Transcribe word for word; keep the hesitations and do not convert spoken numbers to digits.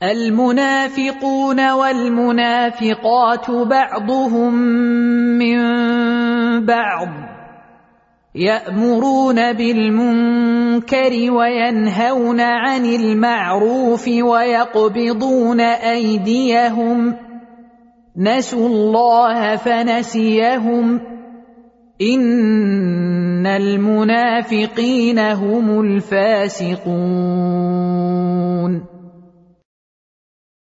المنافقون والمنافقات بعضهم من بعض يأمرون بالمنكر وينهون عن المعروف ويقبضون أيديهم نسوا الله فنسيهم إن المنافقين هم الفاسقون